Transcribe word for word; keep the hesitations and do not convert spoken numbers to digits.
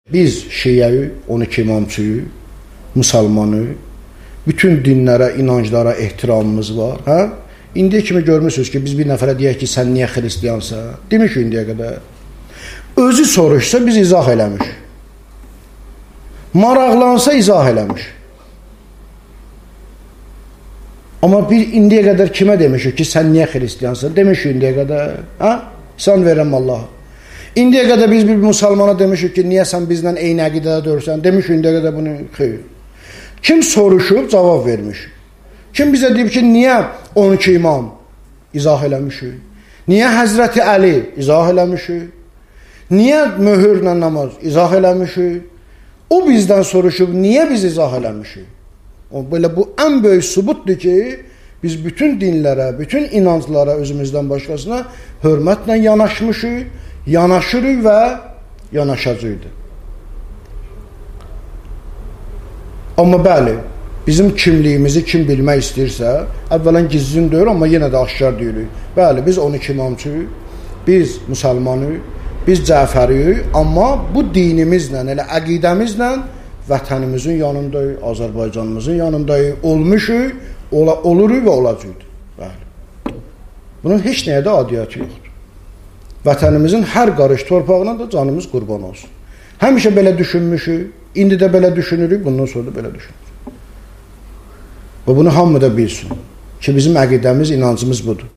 Biz Şiəyi, on iki imamçıyı, müsəlmanı, bütün dinlərə, inanclara ehtiramımız var. Hə? İndiyə kimi görmürsünüz ki, biz bir nəfərə deyək ki, sən niyə xristiyansan? Demiş ki, indiyə qədər. Özü soruşsa, biz izah eləmiş. Maraqlansa, izah eləmiş. Amma bir indiyə qədər kimə demişik ki, sən niyə xristiyansan? Demiş ki, indiyə qədər. Hə? Sən verəm Allaha. İndiyə qədər biz bir müsəlmana demişik ki, niyə sən bizlə eyni əqidədə durursan? Demiş ki, indiyə qədər bunu xeyr. Kim soruşub, cavab vermiş. Kim bizə deyib ki, niyə on iki imam? İzah eləmişik. Niyə Həzrəti Əli? İzah eləmişik. Niyə möhürlə namaz? İzah eləmişik. O bizdən soruşub, niyə biz izah eləmişik? O, belə bu ən böyük sübutdur ki, biz bütün dinlərə, bütün inanclara, özümüzdən başqasına hörmətlə yanaşmışıq, yanaşırıq və yanaşacaqdır. Amma bəli, bizim kimliyimizi kim bilmək istəyirsə, əvvələn gizlin deyir, amma yenə də aşkar deyirik. Bəli, biz on iki imamçıyıq, biz müsəlmanıyıq, biz Cəfəriyik, amma bu dinimizlə, elə əqidəmizlə vətənimizin yanındayıq, Azərbaycanımızın yanındayıq, olmuşuq, ola, oluruq və olacaqdır. Bəli. Bunun heç nəyə də adiyyəti yoxdur. Vətənimizin hər qarış torpağına da canımız qurban olsun. Həmişə belə düşünmüşük, indi də belə düşünürük, bundan sonra da belə düşünürük. Və bunu hamı da bilsin ki, bizim əqidəmiz, inancımız budur.